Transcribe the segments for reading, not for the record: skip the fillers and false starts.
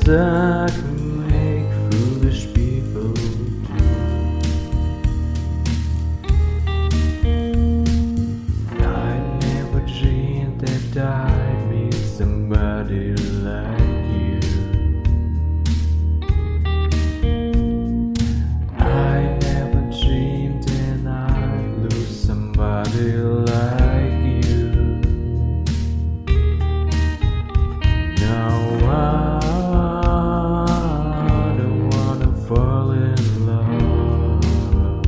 I can make foolish people do. I never dreamed that I'd meet somebody like you. I never dreamed that I'd lose somebody like you. Now I don't wanna fall in love.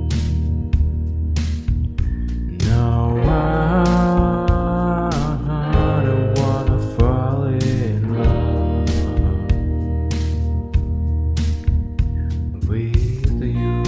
No, I don't wanna fall in love with you.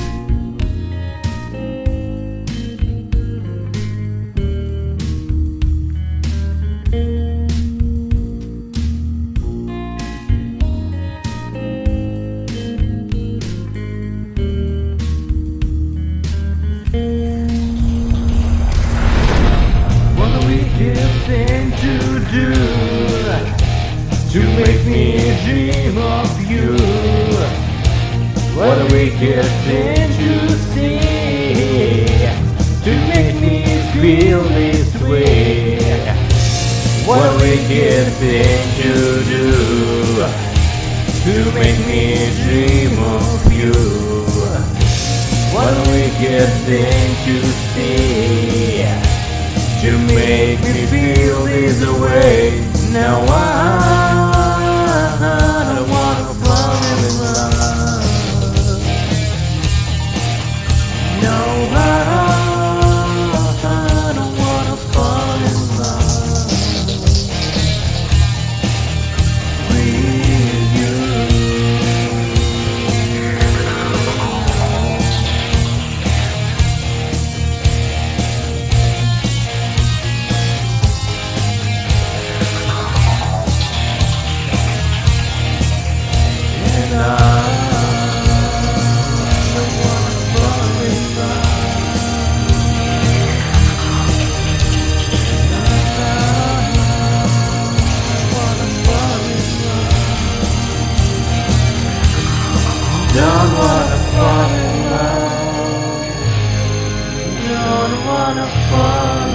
Thing to do to make me dream of you. What a wicked thing to say to make me feel this way. What a wicked thing to do to make me dream of you. What a wicked thing to say to make me feel this way. Now I don't wanna fall in love. No, I don't wanna fall in love with you. Don't wanna fall in love. Don't wanna fall in love.